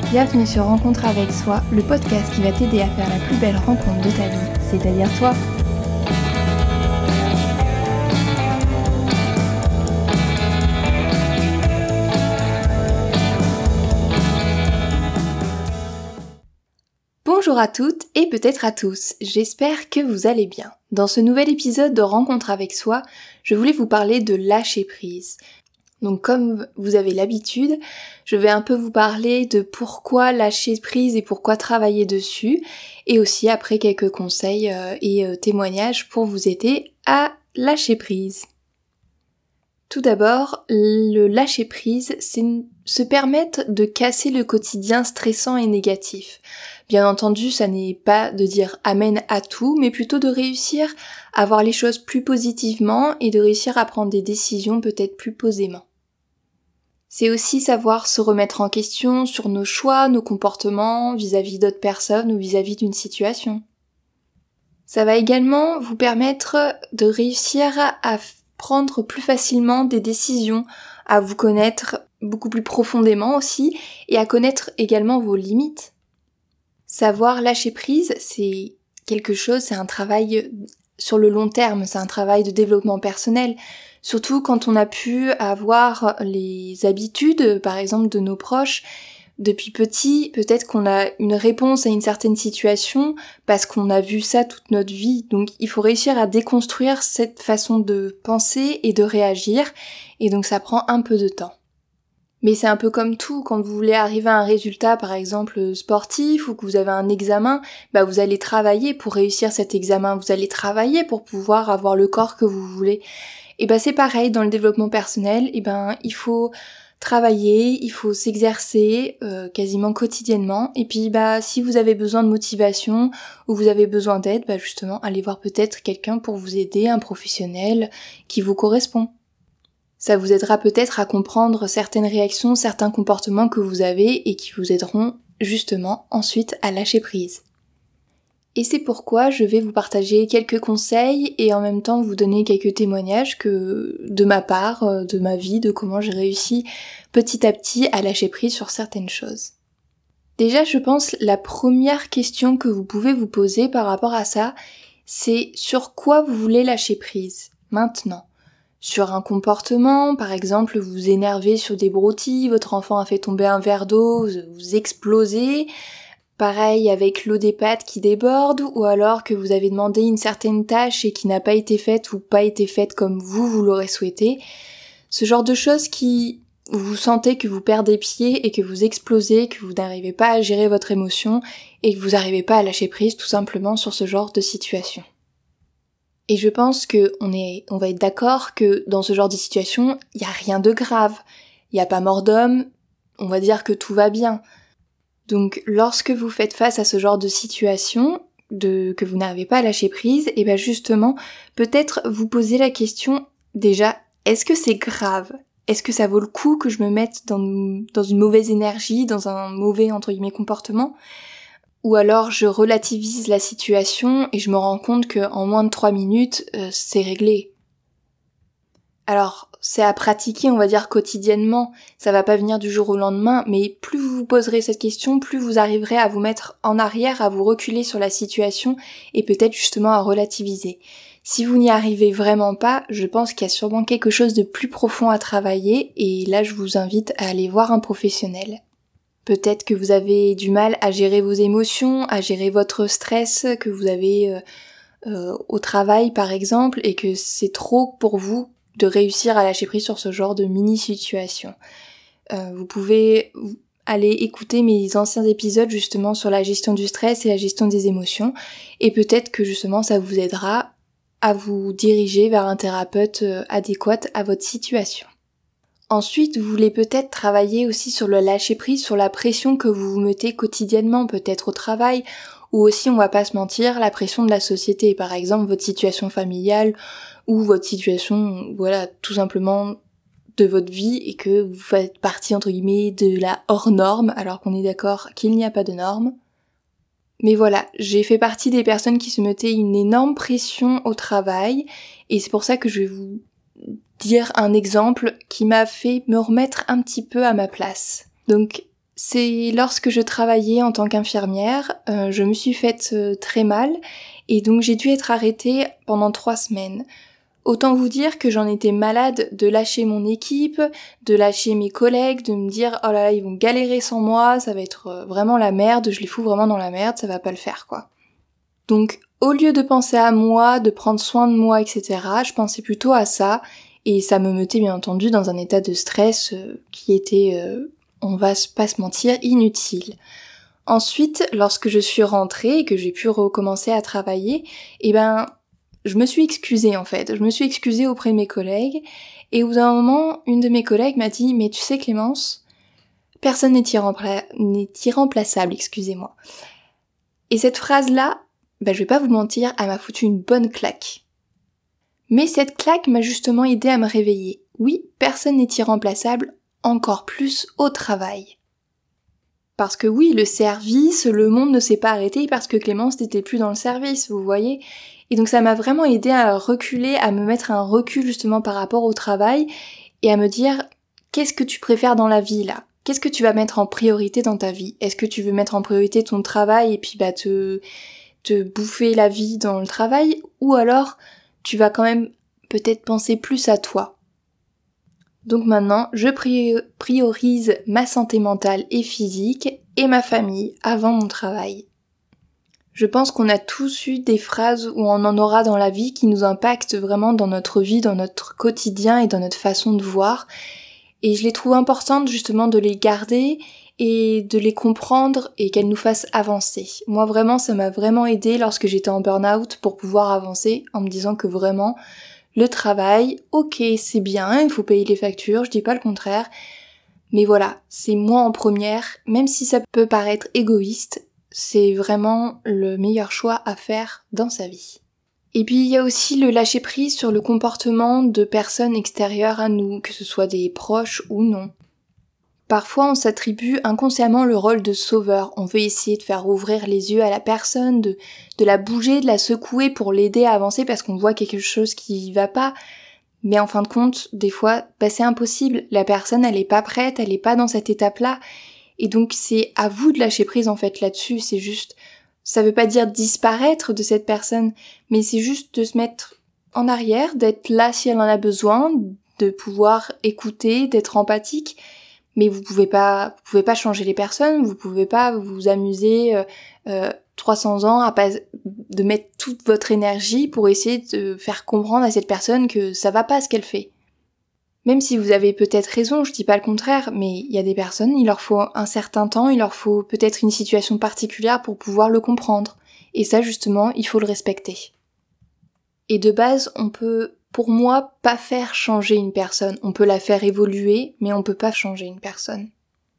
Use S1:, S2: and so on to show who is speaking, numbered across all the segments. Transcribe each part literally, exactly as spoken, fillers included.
S1: Bienvenue sur Rencontre avec soi, le podcast qui va t'aider à faire la plus belle rencontre de ta vie, c'est-à-dire toi. Bonjour à toutes et peut-être à tous, j'espère que vous allez bien. Dans ce nouvel épisode de Rencontre avec soi, je voulais vous parler de lâcher prise. Donc comme vous avez l'habitude, je vais un peu vous parler de pourquoi lâcher prise et pourquoi travailler dessus, et aussi après quelques conseils et témoignages pour vous aider à lâcher prise. Tout d'abord, le lâcher prise, c'est se permettre de casser le quotidien stressant et négatif. Bien entendu, ça n'est pas de dire amen à tout, mais plutôt de réussir à voir les choses plus positivement et de réussir à prendre des décisions peut-être plus posément. C'est aussi savoir se remettre en question sur nos choix, nos comportements vis-à-vis d'autres personnes ou vis-à-vis d'une situation. Ça va également vous permettre de réussir à prendre plus facilement des décisions, à vous connaître beaucoup plus profondément aussi et à connaître également vos limites. Savoir lâcher prise, c'est quelque chose, c'est un travail sur le long terme, c'est un travail de développement personnel. Surtout quand on a pu avoir les habitudes, par exemple, de nos proches. Depuis petit, peut-être qu'on a une réponse à une certaine situation parce qu'on a vu ça toute notre vie. Donc il faut réussir à déconstruire cette façon de penser et de réagir. Et donc ça prend un peu de temps. Mais c'est un peu comme tout, quand vous voulez arriver à un résultat, par exemple sportif, ou que vous avez un examen, bah vous allez travailler pour réussir cet examen. Vous allez travailler pour pouvoir avoir le corps que vous voulez. Et ben c'est pareil dans le développement personnel, et ben il faut travailler, il faut s'exercer euh, quasiment quotidiennement, et puis bah si vous avez besoin de motivation ou vous avez besoin d'aide, bah justement allez voir peut-être quelqu'un pour vous aider, un professionnel qui vous correspond. Ça vous aidera peut-être à comprendre certaines réactions, certains comportements que vous avez et qui vous aideront justement ensuite à lâcher prise. Et c'est pourquoi je vais vous partager quelques conseils et en même temps vous donner quelques témoignages que de ma part, de ma vie, de comment j'ai réussi petit à petit à lâcher prise sur certaines choses. Déjà, je pense la première question que vous pouvez vous poser par rapport à ça, c'est sur quoi vous voulez lâcher prise maintenant. Sur un comportement, par exemple, vous vous énervez sur des broutilles, votre enfant a fait tomber un verre d'eau, vous explosez. Pareil avec l'eau des pâtes qui déborde, ou alors que vous avez demandé une certaine tâche et qui n'a pas été faite ou pas été faite comme vous, vous l'aurez souhaité. Ce genre de choses qui, vous sentez que vous perdez pied et que vous explosez, que vous n'arrivez pas à gérer votre émotion et que vous n'arrivez pas à lâcher prise tout simplement sur ce genre de situation. Et je pense que on est, on va être d'accord que dans ce genre de situation, il n'y a rien de grave. Il n'y a pas mort d'homme, on va dire que tout va bien. Donc lorsque vous faites face à ce genre de situation, de, que vous n'arrivez pas à lâcher prise, et bien justement, peut-être vous posez la question déjà, est-ce que c'est grave ? Est-ce que ça vaut le coup que je me mette dans, dans une mauvaise énergie, dans un mauvais entre guillemets comportement ? Ou alors je relativise la situation et je me rends compte qu'en moins de trois minutes, euh, c'est réglé. Alors, c'est à pratiquer, on va dire, quotidiennement. Ça va pas venir du jour au lendemain, mais plus vous vous poserez cette question, plus vous arriverez à vous mettre en arrière, à vous reculer sur la situation et peut-être justement à relativiser. Si vous n'y arrivez vraiment pas, je pense qu'il y a sûrement quelque chose de plus profond à travailler et là, je vous invite à aller voir un professionnel. Peut-être que vous avez du mal à gérer vos émotions, à gérer votre stress que vous avez euh, euh, au travail par exemple et que c'est trop pour vous de réussir à lâcher prise sur ce genre de mini-situation. Euh, vous pouvez aller écouter mes anciens épisodes justement sur la gestion du stress et la gestion des émotions et peut-être que justement ça vous aidera à vous diriger vers un thérapeute adéquat à votre situation. Ensuite, vous voulez peut-être travailler aussi sur le lâcher prise, sur la pression que vous vous mettez quotidiennement, peut-être au travail, ou aussi, on va pas se mentir, la pression de la société, par exemple votre situation familiale, ou votre situation, voilà, tout simplement de votre vie, et que vous faites partie, entre guillemets, de la hors norme, alors qu'on est d'accord qu'il n'y a pas de norme. Mais voilà, j'ai fait partie des personnes qui se mettaient une énorme pression au travail, et c'est pour ça que je vais vous dire un exemple qui m'a fait me remettre un petit peu à ma place. Donc, C'est lorsque je travaillais en tant qu'infirmière, euh, je me suis faite euh, très mal et donc j'ai dû être arrêtée pendant trois semaines. Autant vous dire que j'en étais malade de lâcher mon équipe, de lâcher mes collègues, de me dire oh là là ils vont galérer sans moi, ça va être euh, vraiment la merde, je les fous vraiment dans la merde, ça va pas le faire quoi. Donc au lieu de penser à moi, de prendre soin de moi, et cetera, je pensais plutôt à ça et ça me mettait bien entendu dans un état de stress euh, qui était... Euh, on va pas se mentir, inutile. Ensuite, lorsque je suis rentrée et que j'ai pu recommencer à travailler, eh ben, je me suis excusée en fait. Je me suis excusée auprès de mes collègues et au bout d'un moment, une de mes collègues m'a dit « Mais tu sais Clémence, personne n'est irrempla- n'est irremplaçable, excusez-moi. » Et cette phrase-là, ben, je vais pas vous mentir, elle m'a foutu une bonne claque. Mais cette claque m'a justement aidée à me réveiller. Oui, personne n'est irremplaçable, encore plus au travail. Parce que oui, le service, le monde ne s'est pas arrêté parce que Clémence n'était plus dans le service, vous voyez. Et donc ça m'a vraiment aidé à reculer, à me mettre un recul justement par rapport au travail et à me dire qu'est-ce que tu préfères dans la vie là ? Qu'est-ce que tu vas mettre en priorité dans ta vie ? Est-ce que tu veux mettre en priorité ton travail et puis bah te, te bouffer la vie dans le travail ? Ou alors tu vas quand même peut-être penser plus à toi ? Donc maintenant, je priorise ma santé mentale et physique et ma famille avant mon travail. Je pense qu'on a tous eu des phrases où on en aura dans la vie qui nous impactent vraiment dans notre vie, dans notre quotidien et dans notre façon de voir. Et je les trouve importantes justement de les garder et de les comprendre et qu'elles nous fassent avancer. Moi vraiment, ça m'a vraiment aidé lorsque j'étais en burn-out pour pouvoir avancer en me disant que vraiment... Le travail, ok, c'est bien, il faut payer les factures, je dis pas le contraire, mais voilà, c'est moi en première, même si ça peut paraître égoïste, c'est vraiment le meilleur choix à faire dans sa vie. Et puis il y a aussi le lâcher prise sur le comportement de personnes extérieures à nous, que ce soit des proches ou non. Parfois on s'attribue inconsciemment le rôle de sauveur, on veut essayer de faire ouvrir les yeux à la personne, de, de la bouger, de la secouer pour l'aider à avancer parce qu'on voit quelque chose qui va pas, mais en fin de compte, des fois, bah c'est impossible, la personne elle est pas prête, elle est pas dans cette étape-là, et donc c'est à vous de lâcher prise en fait là-dessus, c'est juste, ça veut pas dire disparaître de cette personne, mais c'est juste de se mettre en arrière, d'être là si elle en a besoin, de pouvoir écouter, d'être empathique, mais vous pouvez pas, vous pouvez pas changer les personnes, vous pouvez pas vous amuser euh, euh, trois cents ans à pas de mettre toute votre énergie pour essayer de faire comprendre à cette personne que ça va pas ce qu'elle fait. Même si vous avez peut-être raison, je dis pas le contraire, mais il y a des personnes, il leur faut un certain temps, il leur faut peut-être une situation particulière pour pouvoir le comprendre. Et ça justement, il faut le respecter. Et de base, on peut, pour moi, pas faire changer une personne. On peut la faire évoluer, mais on peut pas changer une personne.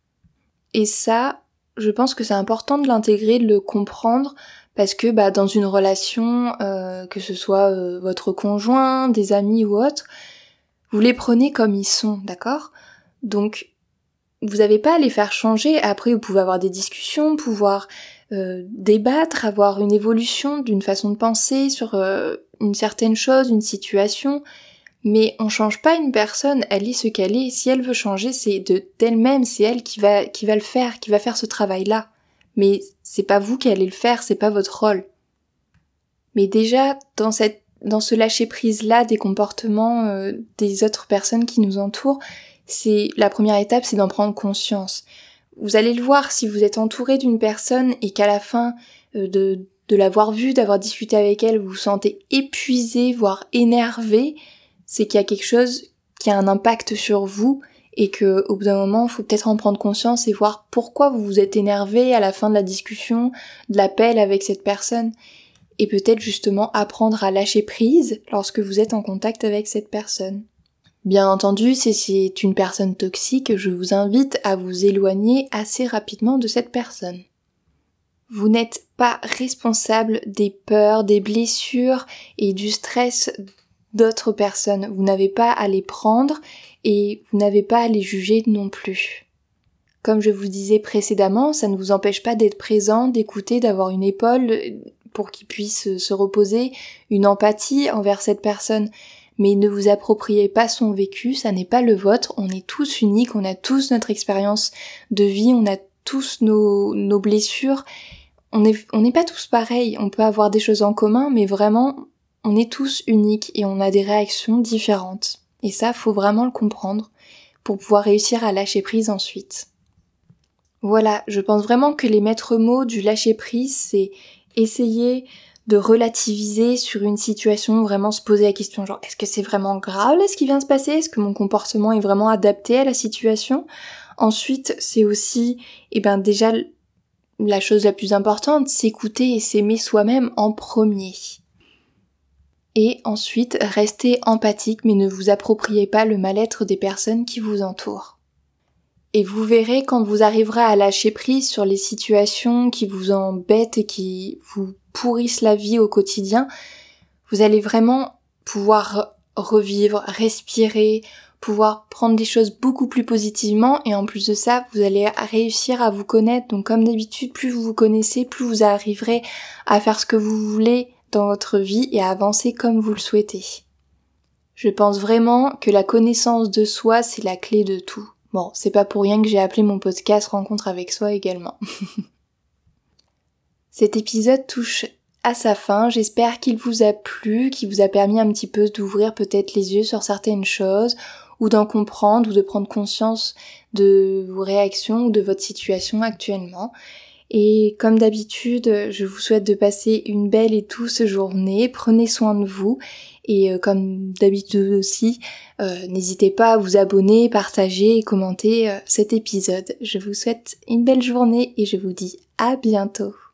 S1: Et ça, je pense que c'est important de l'intégrer, de le comprendre, parce que bah dans une relation, euh, que ce soit euh, votre conjoint, des amis ou autre, vous les prenez comme ils sont, d'accord ? Donc, vous n'avez pas à les faire changer. Après, vous pouvez avoir des discussions, pouvoir euh, débattre, avoir une évolution d'une façon de penser sur euh, une certaine chose, une situation. Mais on change pas une personne, elle est ce qu'elle est. Si elle veut changer, c'est de d'elle-même, c'est elle qui va qui va le faire, qui va faire ce travail-là. Mais c'est pas vous qui allez le faire, c'est pas votre rôle. Mais déjà, dans cette dans ce lâcher-prise-là des comportements euh, des autres personnes qui nous entourent, c'est la première étape, c'est d'en prendre conscience. Vous allez le voir si vous êtes entouré d'une personne et qu'à la fin euh, de, de l'avoir vue, d'avoir discuté avec elle, vous vous sentez épuisé, voire énervé, c'est qu'il y a quelque chose qui a un impact sur vous et que au bout d'un moment, il faut peut-être en prendre conscience et voir pourquoi vous vous êtes énervé à la fin de la discussion, de l'appel avec cette personne. Et peut-être justement apprendre à lâcher prise lorsque vous êtes en contact avec cette personne. Bien entendu, si c'est une personne toxique, je vous invite à vous éloigner assez rapidement de cette personne. Vous n'êtes pas responsable des peurs, des blessures et du stress d'autres personnes. Vous n'avez pas à les prendre et vous n'avez pas à les juger non plus. Comme je vous disais précédemment, ça ne vous empêche pas d'être présent, d'écouter, d'avoir une épaule pour qu'il puisse se reposer, une empathie envers cette personne. Mais ne vous appropriez pas son vécu, ça n'est pas le vôtre, on est tous uniques, on a tous notre expérience de vie, on a tous nos, nos blessures. On n'est on n'est pas tous pareils, on peut avoir des choses en commun, mais vraiment, on est tous uniques et on a des réactions différentes. Et ça, faut vraiment le comprendre pour pouvoir réussir à lâcher prise ensuite. Voilà, je pense vraiment que les maîtres mots du lâcher prise, c'est essayer de relativiser sur une situation, vraiment se poser la question genre est-ce que c'est vraiment grave là ce qui vient de se passer ? Est-ce que mon comportement est vraiment adapté à la situation ? Ensuite, c'est aussi, eh ben déjà, la chose la plus importante, s'écouter et s'aimer soi-même en premier. Et ensuite, restez empathique mais ne vous appropriez pas le mal-être des personnes qui vous entourent. Et vous verrez quand vous arriverez à lâcher prise sur les situations qui vous embêtent et qui vous pourrissent la vie au quotidien, vous allez vraiment pouvoir revivre, respirer, pouvoir prendre les choses beaucoup plus positivement et en plus de ça, vous allez réussir à vous connaître. Donc comme d'habitude, plus vous vous connaissez, plus vous arriverez à faire ce que vous voulez dans votre vie et à avancer comme vous le souhaitez. Je pense vraiment que la connaissance de soi, c'est la clé de tout. Bon, c'est pas pour rien que j'ai appelé mon podcast Rencontre avec soi également. Cet épisode touche à sa fin, j'espère qu'il vous a plu, qu'il vous a permis un petit peu d'ouvrir peut-être les yeux sur certaines choses, ou d'en comprendre, ou de prendre conscience de vos réactions ou de votre situation actuellement. Et comme d'habitude, je vous souhaite de passer une belle et douce journée, prenez soin de vous, et euh, comme d'habitude aussi, euh, n'hésitez pas à vous abonner, partager et commenter euh, cet épisode. Je vous souhaite une belle journée et je vous dis à bientôt.